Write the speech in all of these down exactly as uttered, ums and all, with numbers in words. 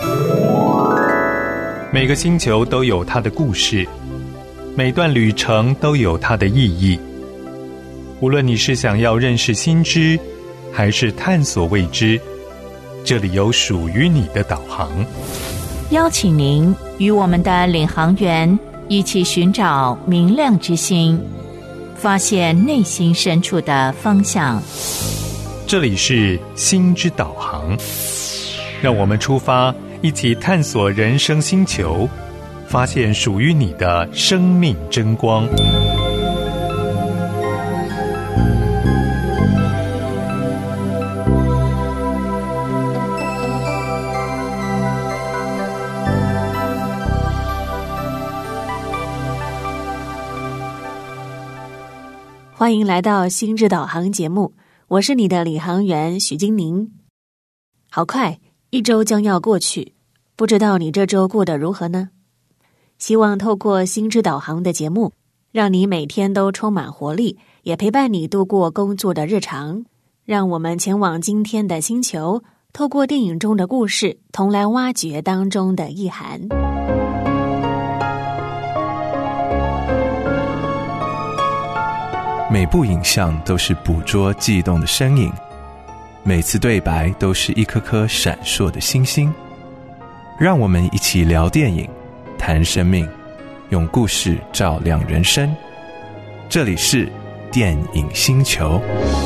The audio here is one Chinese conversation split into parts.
每个星球都有它的故事，每段旅程都有它的意义。无论你是想要认识新知，还是探索未知，这里有属于你的导航。 邀请您与我们的领航员一起寻找明亮之星，发现内心深处的方向。 这里是心之导航，让我们出发，一起探索人生星球，发现属于你的生命真光。 欢迎来到心智导航节目，我是你的领航员许金宁。好快，一周将要过去，不知道你这周过得如何呢？希望透过心智导航的节目，让你每天都充满活力，也陪伴你度过工作的日常。让我们前往今天的星球，透过电影中的故事，同来挖掘当中的意涵。 每部影像都是捕捉悸动的身影，每次对白都是一颗颗闪烁的星星。让我们一起聊电影，谈生命，用故事照亮人生。这里是电影星球。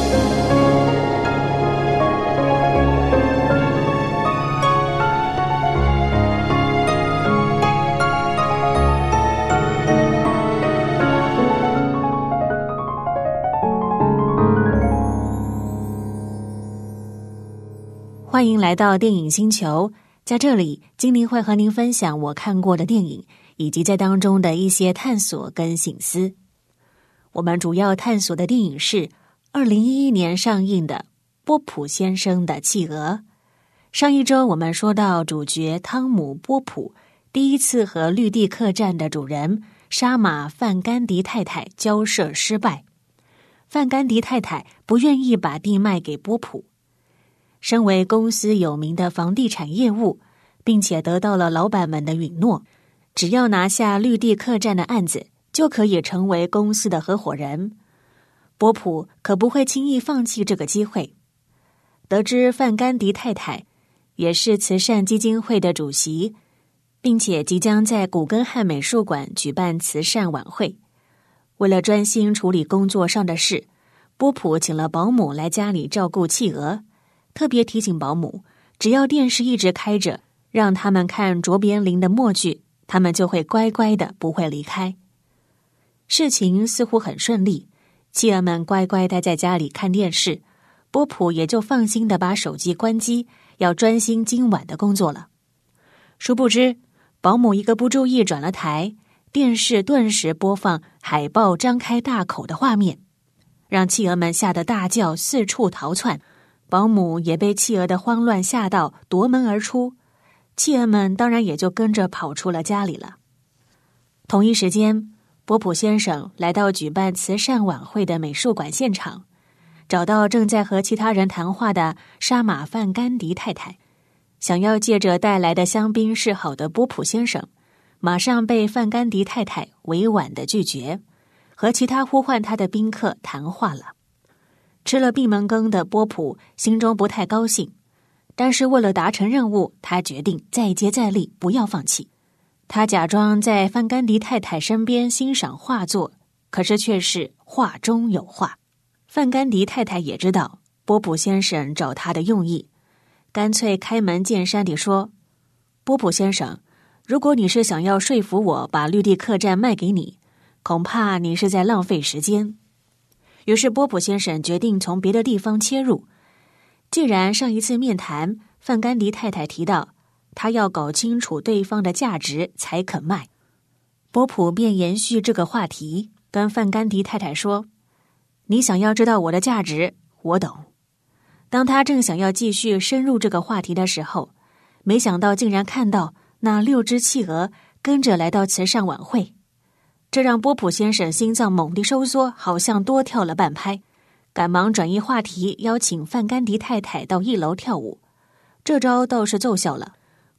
欢迎来到电影星球，在这里金宁会和您分享我看过的电影，以及在当中的一些探索跟省思。我们主要探索的电影是二零一一年上映的波普先生的企鹅。上一周我们说到主角汤姆·波普第一次和绿地客栈的主人沙马·范甘迪太太交涉失败，范甘迪太太不愿意把地卖给波普。身为公司有名的房地产业务，并且得到了老板们的允诺，只要拿下绿地客栈的案子，就可以成为公司的合伙人。波普可不会轻易放弃这个机会。得知范甘迪太太也是慈善基金会的主席，并且即将在古根汉美术馆举办慈善晚会，为了专心处理工作上的事，波普请了保姆来家里照顾企鹅，特别提醒保姆，只要电视一直开着，让他们看卓别林的默剧，他们就会乖乖的不会离开。事情似乎很顺利，企鹅们乖乖待在家里看电视，波普也就放心的把手机关机，要专心今晚的工作了。殊不知，保姆一个不注意转了台，电视顿时播放海豹张开大口的画面，让企鹅们吓得大叫，四处逃窜。保姆也被企鹅的慌乱吓到，夺门而出，企鹅们当然也就跟着跑出了家里了。同一时间，波普先生来到举办慈善晚会的美术馆现场，找到正在和其他人谈话的沙马范甘迪太太，想要借着带来的香槟示好的波普先生，马上被范甘迪太太委婉的拒绝，和其他呼唤他的宾客谈话了。吃了闭门羹的波普心中不太高兴，但是为了达成任务，他决定再接再厉，不要放弃。他假装在范甘迪太太身边欣赏画作，可是却是画中有画。范甘迪太太也知道波普先生找他的用意，干脆开门见山地说：波普先生，如果你是想要说服我把绿地客栈卖给你，恐怕你是在浪费时间。于是波普先生决定从别的地方切入。既然上一次面谈范甘迪太太提到他要搞清楚对方的价值才肯卖，波普便延续这个话题，跟范甘迪太太说：你想要知道我的价值，我懂。当他正想要继续深入这个话题的时候，没想到竟然看到那六只企鹅跟着来到慈善晚会，这让波普先生心脏猛地收缩，好像多跳了半拍，赶忙转移话题，邀请范甘迪太太到一楼跳舞。这招倒是奏效了，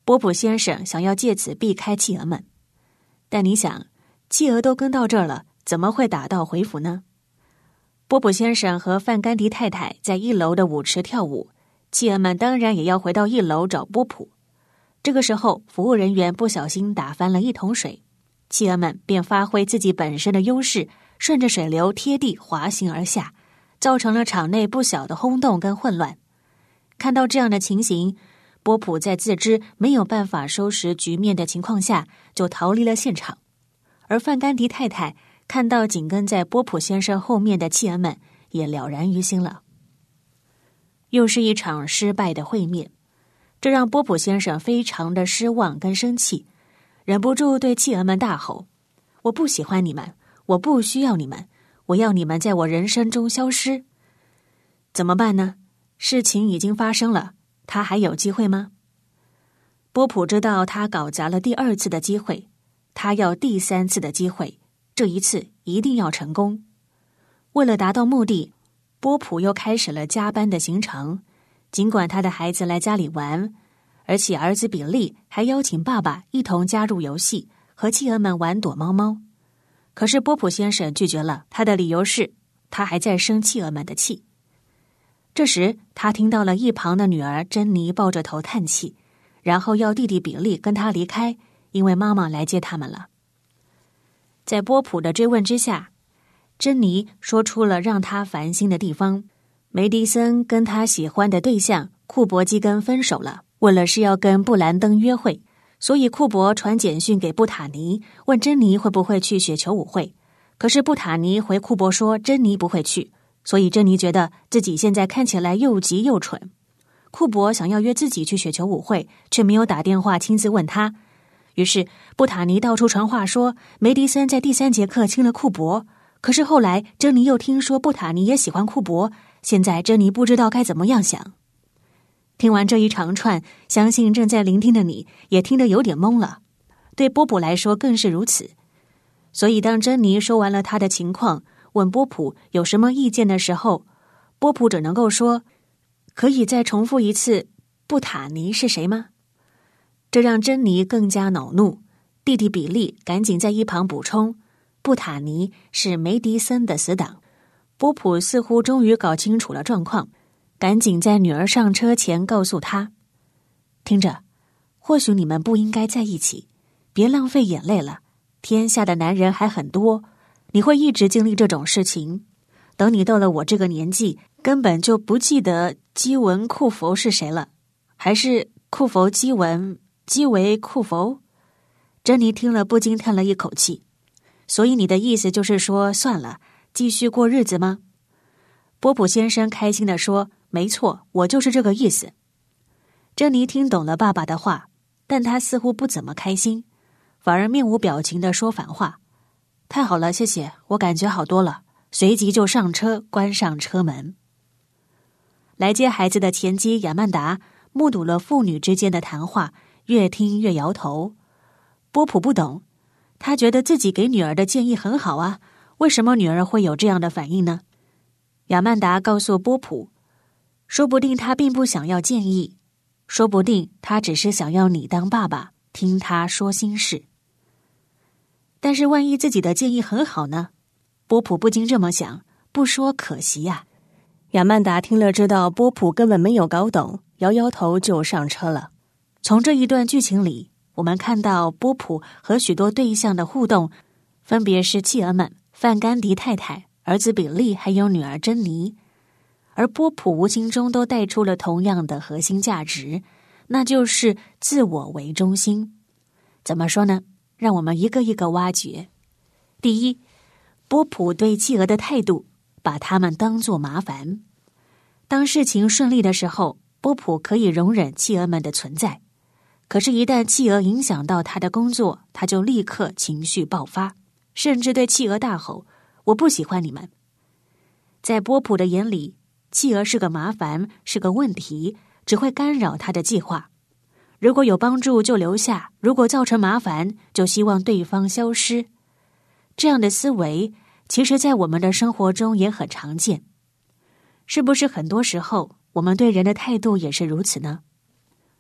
波普先生想要借此避开企鹅们。但你想，企鹅都跟到这儿了，怎么会打道回府呢？波普先生和范甘迪太太在一楼的舞池跳舞，企鹅们当然也要回到一楼找波普。这个时候，服务人员不小心打翻了一桶水，企鹅们便发挥自己本身的优势，顺着水流贴地滑行而下，造成了场内不小的轰动跟混乱。看到这样的情形，波普在自知没有办法收拾局面的情况下，就逃离了现场。而范甘迪太太看到紧跟在波普先生后面的企鹅们，也了然于心了。又是一场失败的会面，这让波普先生非常的失望跟生气，忍不住对企鹅们大吼：我不喜欢你们，我不需要你们，我要你们在我人生中消失。怎么办呢？事情已经发生了，他还有机会吗？波普知道他搞砸了第二次的机会，他要第三次的机会，这一次一定要成功。为了达到目的，波普又开始了加班的行程。尽管他的孩子来家里玩，而且儿子比利还邀请爸爸一同加入游戏，和企鹅们玩躲猫猫。可是波普先生拒绝了，他的理由是他还在生企鹅们的气。这时他听到了一旁的女儿珍妮抱着头叹气，然后要弟弟比利跟他离开，因为妈妈来接他们了。在波普的追问之下，珍妮说出了让他烦心的地方：梅迪森跟他喜欢的对象库伯基根分手了，为了是要跟布兰登约会，所以库伯传简讯给布塔尼，问珍妮会不会去雪球舞会。可是布塔尼回库伯说珍妮不会去，所以珍妮觉得自己现在看起来又急又蠢。库伯想要约自己去雪球舞会，却没有打电话亲自问他。于是布塔尼到处传话说梅迪森在第三节课亲了库伯，可是后来珍妮又听说布塔尼也喜欢库伯，现在珍妮不知道该怎么样想。听完这一长串，相信正在聆听的你也听得有点懵了，对波普来说更是如此。所以当珍妮说完了她的情况，问波普有什么意见的时候，波普只能够说：可以再重复一次布塔尼是谁吗？这让珍妮更加恼怒，弟弟比利赶紧在一旁补充：布塔尼是梅迪森的死党。波普似乎终于搞清楚了状况，赶紧在女儿上车前告诉她：听着，或许你们不应该在一起，别浪费眼泪了，天下的男人还很多，你会一直经历这种事情，等你到了我这个年纪，根本就不记得基文库佛是谁了，还是库佛基文基维库佛。珍妮听了不禁叹了一口气。所以你的意思就是说算了，继续过日子吗？波普先生开心地说：没错，我就是这个意思。珍妮听懂了爸爸的话，但她似乎不怎么开心，反而面无表情地说反话：太好了，谢谢，我感觉好多了。随即就上车，关上车门。来接孩子的前妻亚曼达目睹了父女之间的谈话，越听越摇头。波普不懂，他觉得自己给女儿的建议很好啊，为什么女儿会有这样的反应呢？亚曼达告诉波普，说不定他并不想要建议，说不定他只是想要你当爸爸，听他说心事。但是万一自己的建议很好呢？波普不禁这么想，不说可惜呀、啊。亚曼达听了知道波普根本没有搞懂，摇摇头就上车了。从这一段剧情里，我们看到波普和许多对象的互动，分别是企鹅们、范甘迪太太、儿子比利还有女儿珍妮。而波普无形中都带出了同样的核心价值，那就是自我为中心。怎么说呢？让我们一个一个挖掘。第一，波普对企鹅的态度，把他们当作麻烦。当事情顺利的时候，波普可以容忍企鹅们的存在，可是一旦企鹅影响到他的工作，他就立刻情绪爆发，甚至对企鹅大吼：我不喜欢你们。在波普的眼里，企鹅是个麻烦，是个问题，只会干扰他的计划。如果有帮助就留下，如果造成麻烦，就希望对方消失。这样的思维其实在我们的生活中也很常见。是不是很多时候我们对人的态度也是如此呢？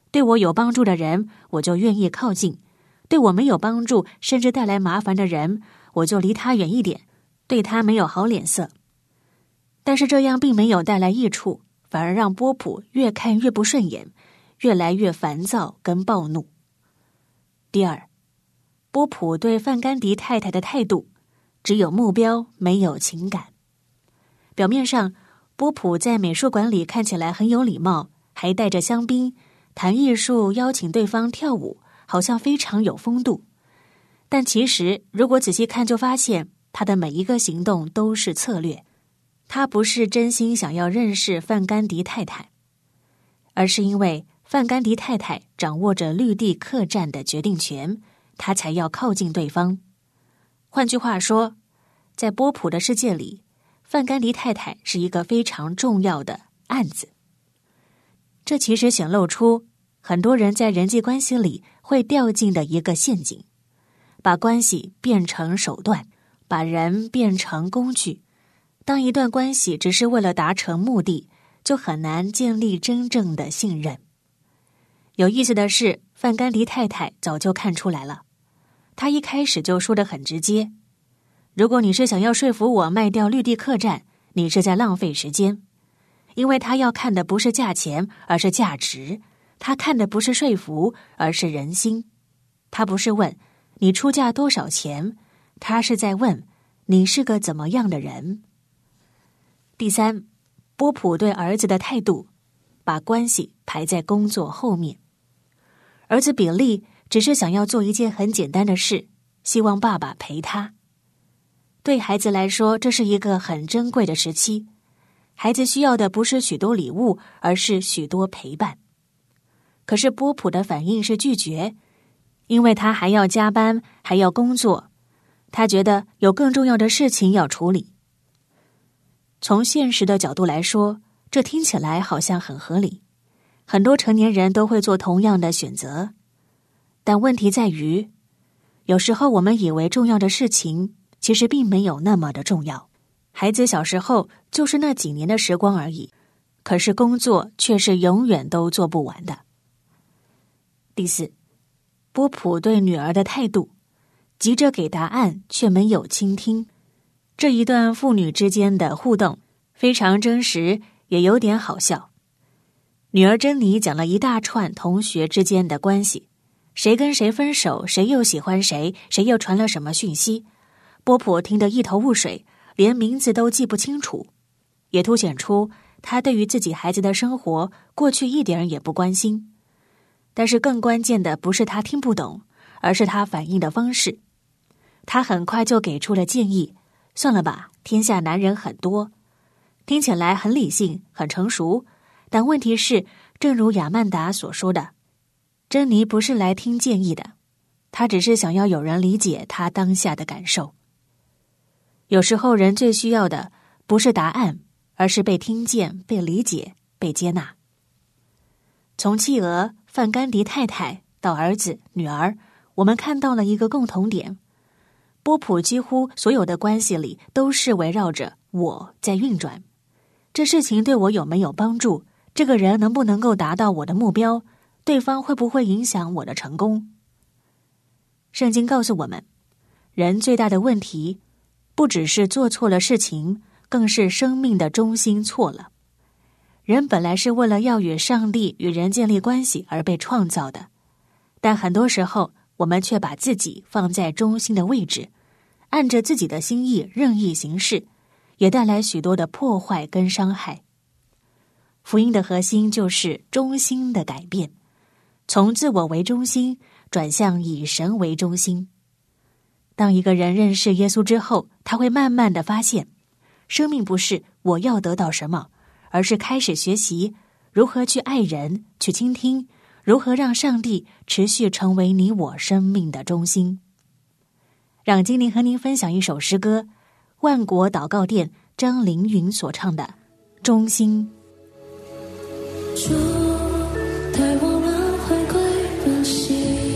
对我有帮助的人，我就愿意靠近；对我没有帮助，甚至带来麻烦的人，我就离他远一点，对他没有好脸色。但是这样并没有带来益处，反而让波普越看越不顺眼，越来越烦躁跟暴怒。第二，波普对范甘迪太太的态度只有目标，没有情感。表面上，波普在美术馆里看起来很有礼貌，还带着香槟，谈艺术，邀请对方跳舞，好像非常有风度。但其实如果仔细看，就发现他的每一个行动都是策略。他不是真心想要认识范甘迪太太，而是因为范甘迪太太掌握着绿地客栈的决定权，他才要靠近对方。换句话说，在波普的世界里，范甘迪太太是一个非常重要的案子。这其实显露出很多人在人际关系里会掉进的一个陷阱，把关系变成手段，把人变成工具。当一段关系只是为了达成目的，就很难建立真正的信任。有意思的是，范甘迪太太早就看出来了，她一开始就说得很直接，如果你是想要说服我卖掉绿地客栈，你是在浪费时间。因为他要看的不是价钱，而是价值。他看的不是说服，而是人心。他不是问你出价多少钱，他是在问你是个怎么样的人。第三，波普对儿子的态度，把关系排在工作后面。儿子比利只是想要做一件很简单的事，希望爸爸陪他。对孩子来说，这是一个很珍贵的时期。孩子需要的不是许多礼物，而是许多陪伴。可是波普的反应是拒绝，因为他还要加班，还要工作，他觉得有更重要的事情要处理。从现实的角度来说，这听起来好像很合理，很多成年人都会做同样的选择。但问题在于，有时候我们以为重要的事情，其实并没有那么的重要。孩子小时候就是那几年的时光而已，可是工作却是永远都做不完的。第四，波普对女儿的态度，急着给答案却没有倾听。这一段父女之间的互动非常真实，也有点好笑。女儿珍妮讲了一大串同学之间的关系，谁跟谁分手，谁又喜欢谁，谁又传了什么讯息，波普听得一头雾水，连名字都记不清楚，也凸显出他对于自己孩子的生活过去一点也不关心。但是更关键的不是他听不懂，而是他反应的方式。他很快就给出了建议，算了吧，天下男人很多。听起来很理性，很成熟，但问题是，正如亚曼达所说的，珍妮不是来听建议的，她只是想要有人理解她当下的感受。有时候人最需要的不是答案，而是被听见、被理解、被接纳。从企鹅、范甘迪太太到儿子、女儿，我们看到了一个共同点，波普几乎所有的关系里都是围绕着我在运转。这事情对我有没有帮助？这个人能不能够达到我的目标？对方会不会影响我的成功？圣经告诉我们，人最大的问题不只是做错了事情，更是生命的中心错了。人本来是为了要与上帝与人建立关系而被创造的，但很多时候我们却把自己放在中心的位置，按着自己的心意任意行事，也带来许多的破坏跟伤害。福音的核心就是中心的改变，从自我为中心转向以神为中心。当一个人认识耶稣之后，他会慢慢的发现，生命不是我要得到什么，而是开始学习如何去爱人，去倾听，如何让上帝持续成为你我生命的中心。让今天和您分享一首诗歌，万国祷告殿张凌云所唱的《中心》。 主，带我们回归本心，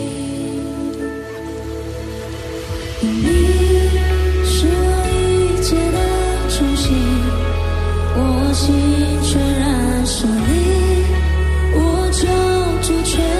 因你是我一切的中心，我心全然属你，我就主全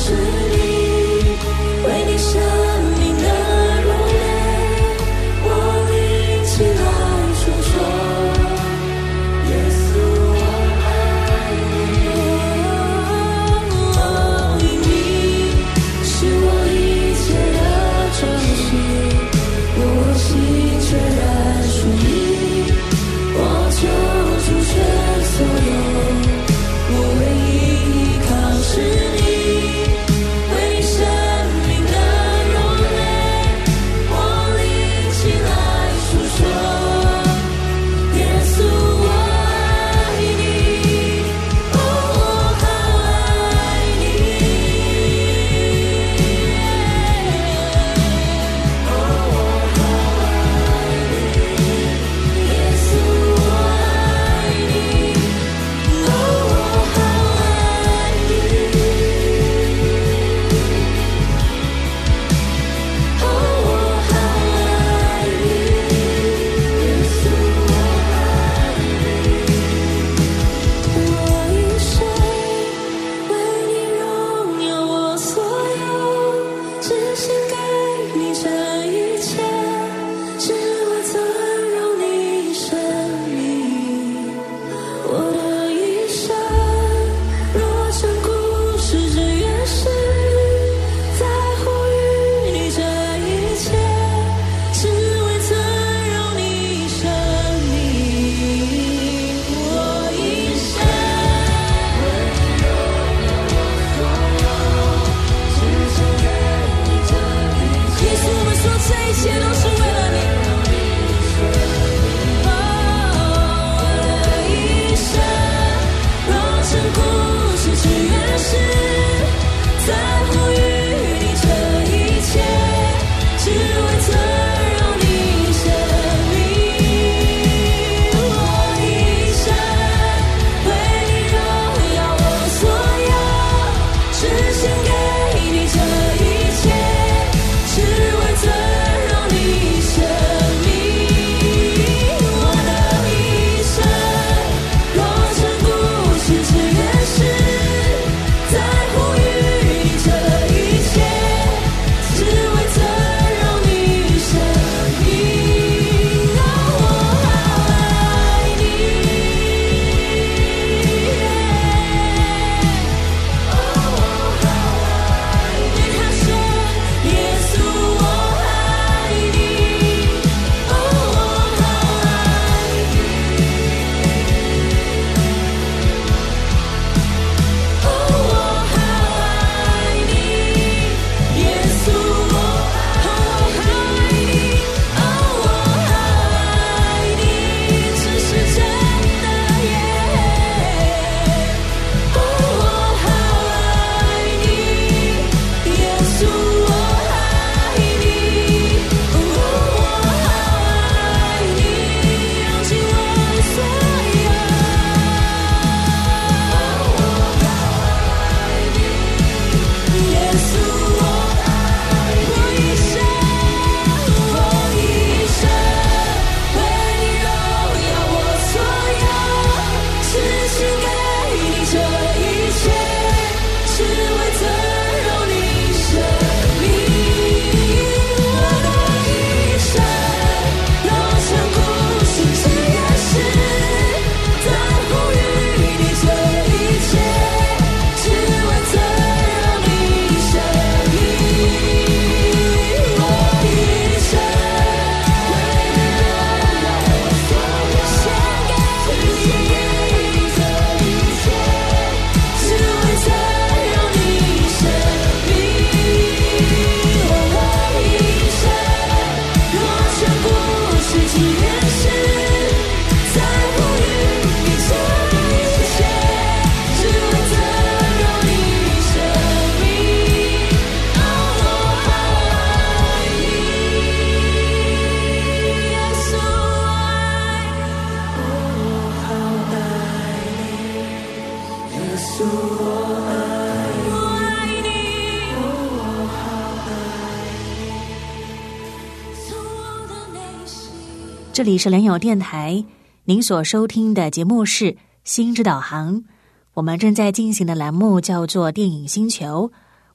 这里是良友电台，您所收听的节目是《心之导航》，我们正在进行的栏目叫做电影星球，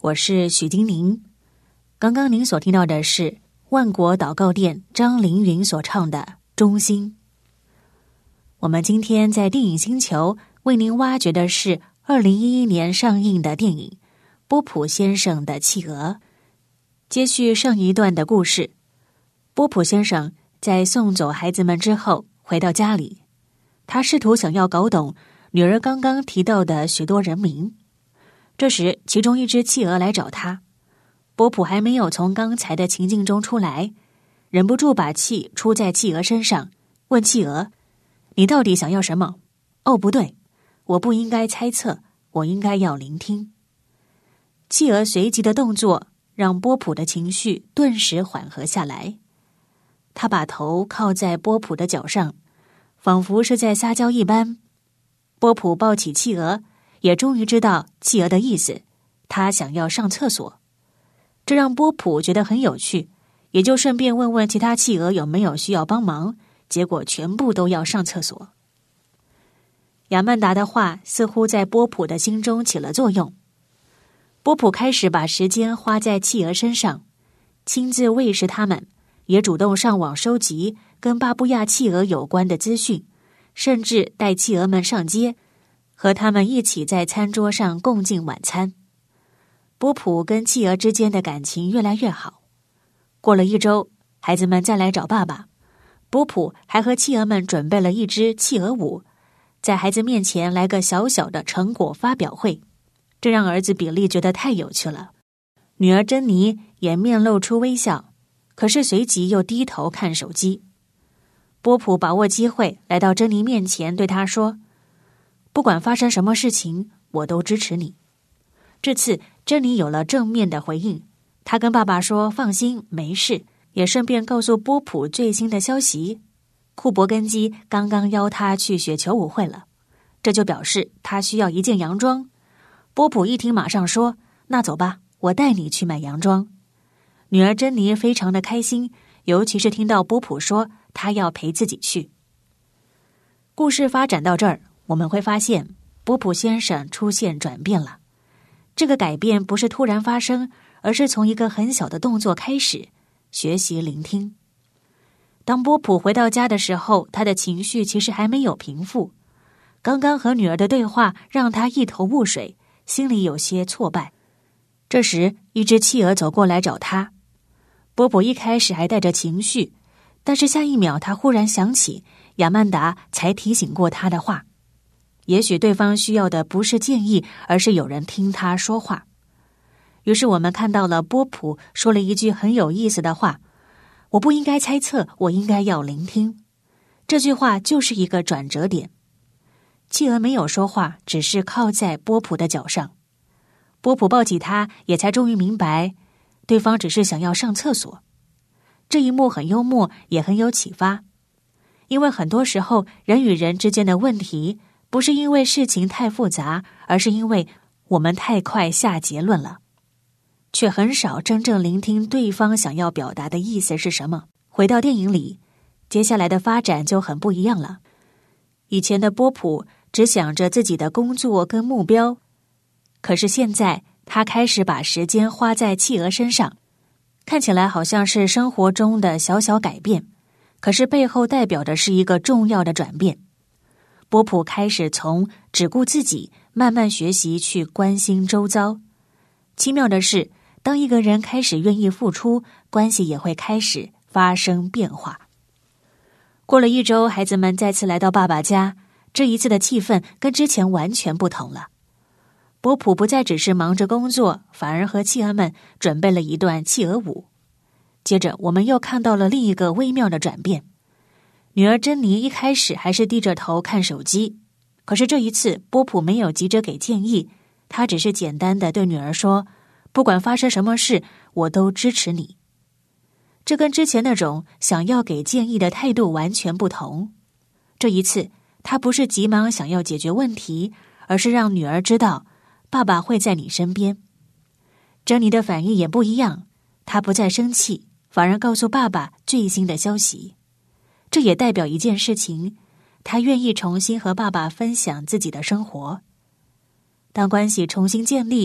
我是许金玲。刚刚您所听到的是万国祷告殿张凌云所唱的《忠心》。我们今天在电影星球为您挖掘的是二零一一年上映的电影《波普先生的企鹅》。接续上一段的故事，波普先生在送走孩子们之后回到家里，他试图想要搞懂女儿刚刚提到的许多人名。这时其中一只企鹅来找他，波普还没有从刚才的情境中出来，忍不住把气出在企鹅身上，问企鹅：你到底想要什么？哦，不对，我不应该猜测，我应该要聆听。企鹅随即的动作让波普的情绪顿时缓和下来，他把头靠在波普的脚上，仿佛是在撒娇一般。波普抱起企鹅，也终于知道企鹅的意思，他想要上厕所。这让波普觉得很有趣，也就顺便问问其他企鹅有没有需要帮忙，结果全部都要上厕所。亚曼达的话似乎在波普的心中起了作用，波普开始把时间花在企鹅身上，亲自喂食它们，也主动上网收集跟巴布亚企鹅有关的资讯，甚至带企鹅们上街，和他们一起在餐桌上共进晚餐。波普跟企鹅之间的感情越来越好。过了一周，孩子们再来找爸爸，波普还和企鹅们准备了一支企鹅舞，在孩子面前来个小小的成果发表会，这让儿子比利觉得太有趣了。女儿珍妮也面露出微笑，可是随即又低头看手机。波普把握机会来到珍妮面前，对她说：不管发生什么事情，我都支持你。这次珍妮有了正面的回应，她跟爸爸说放心，没事，也顺便告诉波普最新的消息，库伯根基刚刚邀他去雪球舞会了，这就表示他需要一件洋装。波普一听马上说：那走吧，我带你去买洋装。女儿珍妮非常的开心，尤其是听到波普说他要陪自己去。故事发展到这儿，我们会发现波普先生出现转变了。这个改变不是突然发生，而是从一个很小的动作开始，学习聆听。当波普回到家的时候，他的情绪其实还没有平复。刚刚和女儿的对话让他一头雾水，心里有些挫败。这时一只企鹅走过来找他，波普一开始还带着情绪，但是下一秒他忽然想起亚曼达才提醒过他的话，也许对方需要的不是建议，而是有人听他说话。于是我们看到了波普说了一句很有意思的话：我不应该猜测，我应该要聆听。这句话就是一个转折点。企鹅没有说话，只是靠在波普的脚上。波普抱起他，也才终于明白对方只是想要上厕所。这一幕很幽默，也很有启发。因为很多时候人与人之间的问题不是因为事情太复杂，而是因为我们太快下结论了，却很少真正聆听对方想要表达的意思是什么。回到电影里，接下来的发展就很不一样了。以前的波普只想着自己的工作跟目标，可是现在他开始把时间花在企鹅身上，看起来好像是生活中的小小改变，可是背后代表的是一个重要的转变。波普开始从只顾自己，慢慢学习去关心周遭。奇妙的是，当一个人开始愿意付出，关系也会开始发生变化。过了一周，孩子们再次来到爸爸家，这一次的气氛跟之前完全不同了。波普不再只是忙着工作，反而和企鹅们准备了一段企鹅舞。接着我们又看到了另一个微妙的转变。女儿珍妮一开始还是低着头看手机，可是这一次波普没有急着给建议，他只是简单的对女儿说：不管发生什么事，我都支持你。这跟之前那种想要给建议的态度完全不同。这一次他不是急忙想要解决问题，而是让女儿知道爸爸会在你身边。珍妮的反应也不一样，她不再生气，反而告诉爸爸最新的消息。这也代表一件事情，她愿意重新和爸爸分享自己的生活。当关系重新建立，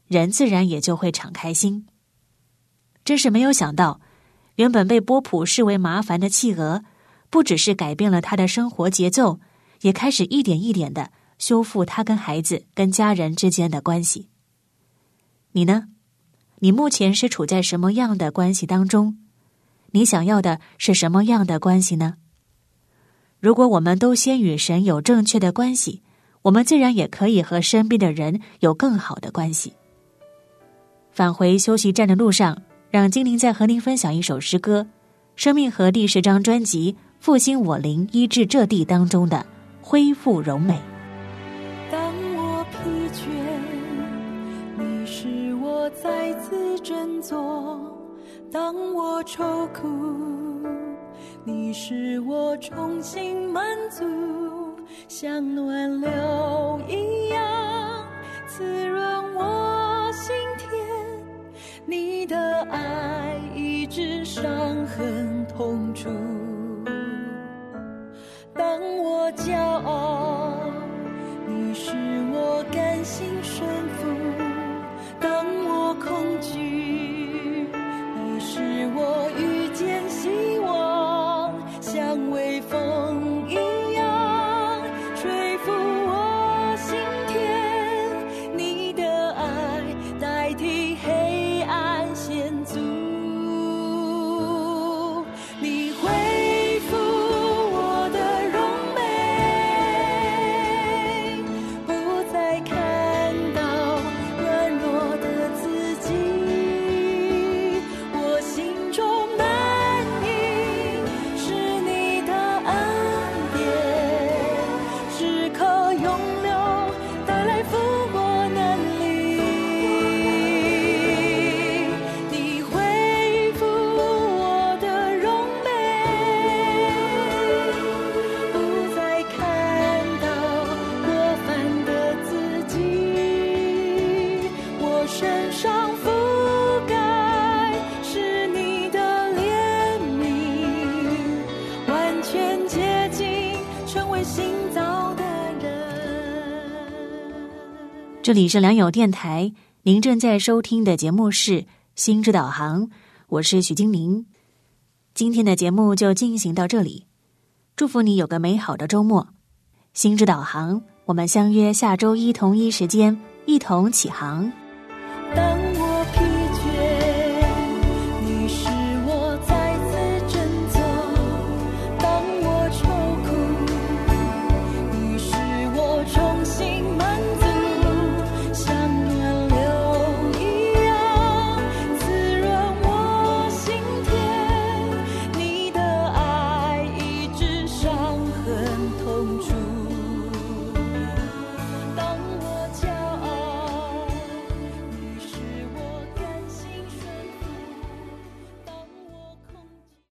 人自然也就会敞开心。真是没有想到，原本被波普视为麻烦的企鹅，不只是改变了他的生活节奏，也开始一点一点的修复他跟孩子、跟家人之间的关系。你呢？你目前是处在什么样的关系当中？你想要的是什么样的关系呢？如果我们都先与神有正确的关系，我们自然也可以和身边的人有更好的关系。返回休息站的路上，让精灵再和您分享一首诗歌，生命河第十张专辑《复兴我灵医治这地》当中的恢复柔美。 当我疲倦，你使我再次振作；当我愁苦，你使我重新满足，像暖流一样滋润我心田。你的爱医治伤痕痛楚，当我骄傲，你使我甘心顺服；当我恐惧，你使我遇见希望，像微风一样吹拂我心田。你的爱代替黑暗险阻，你恢复我的荣美，不再看到软弱的自己。我心中满溢是你的恩典，时刻涌流，带来复活能力。你恢复我的荣美，不再看到过犯的自己。我身上覆盖是你的怜悯，完全洁净，成为新造的人。 这里是良友电台，您正在收听的节目是心之导航，我是许金玲。今天的节目就进行到这里，祝福你有个美好的周末。心之导航，我们相约下周一同一时间一同起航。